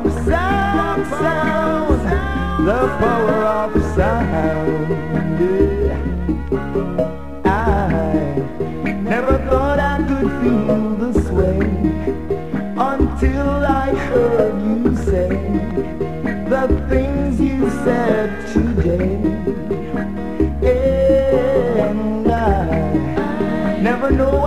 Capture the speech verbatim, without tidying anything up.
of sound, sound, the power of sound. Yeah. I never thought I could feel this way until I heard you say the things you said today. And I never know